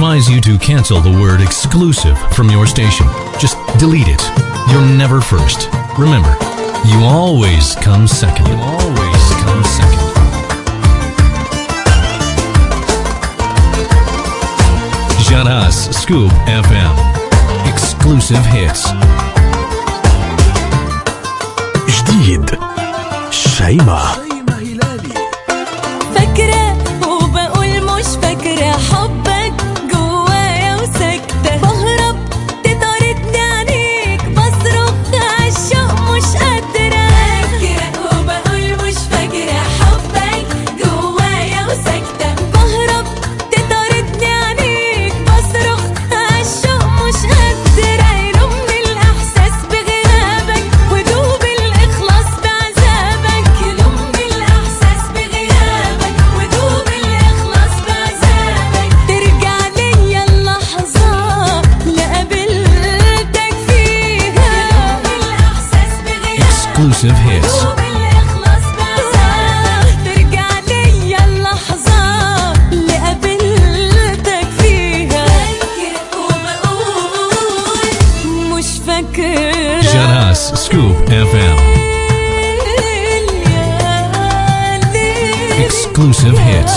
advise you to cancel the word exclusive from your station. Just delete it. You're never first. Remember, you always come second. You always come second. Janas Scoop FM. Exclusive hits. جديد شيماء. فاكرة وبقول مش فاكرة حبك جوايا وساكتة بهرب تطاردني عنيك بصرخ عالشوق مش قادرة. فاكرة وبقول مش فاكرة حبك جوايا وساكتة بهرب تطاردني عنيك بصرخ عالشوق مش قادرة. يلومني الإحساس بغيابك ودوب الإخلاص بعذابك. يلومني الإحساس بغيابك ودوب الإخلاص بعذابك. ترجع ليا اللحظة اللي قابلتك فيها. يلومني الإحساس بغيابك Exclusive hits. ودوب الإخلاص بعذابك. ترجع ليا اللحظة اللي قابلتك فيها. فاكرة وبقول مش فاكرة. Janas Scoop FM. Exclusive hits.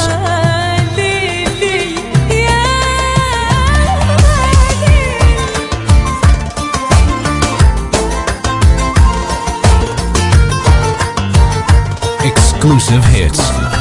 Exclusive hits.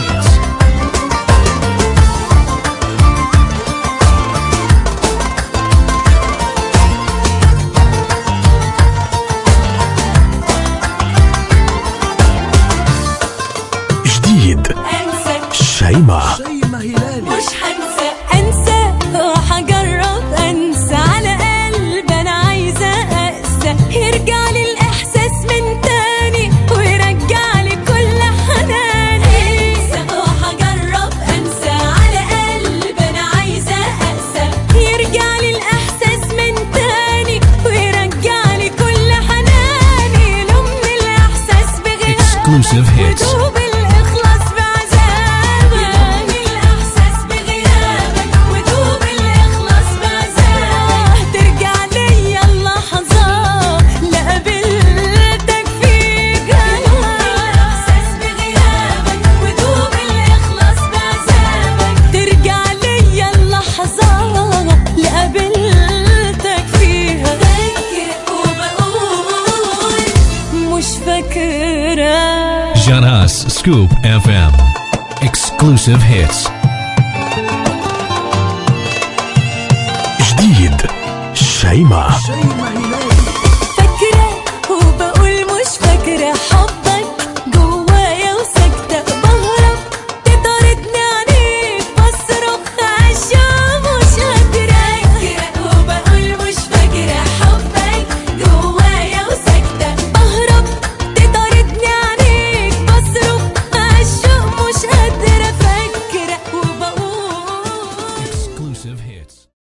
جديد أنسى شيماء. مش أنسى وحجرب أنسى على قلب أنا عايزة أقسى. يرجع لي الإحساس من تاني ويرجع لي كل حناني. أنسى وحجرب أنسى على قلب أنا عايزة أقسى. يرجع لي الإحساس من تاني ويرجع لي كل حناني. يلومني الإحساس بغيابك Exclusive hits. ودوب الإخلاص بعذابك. يلومني الإحساس بغيابك ودوب الإخلاص بعذابك. ترجع ليا اللحظة اللي قابلتك فيها. يلومني الإحساس بغيابك ودوب الإخلاص بعذابك. ترجع ليا اللحظة اللي قابلتك فيها. فاكرة وبقول مش فاكرة. Janas Scoop FM. Exclusive hits. جديد شيماء.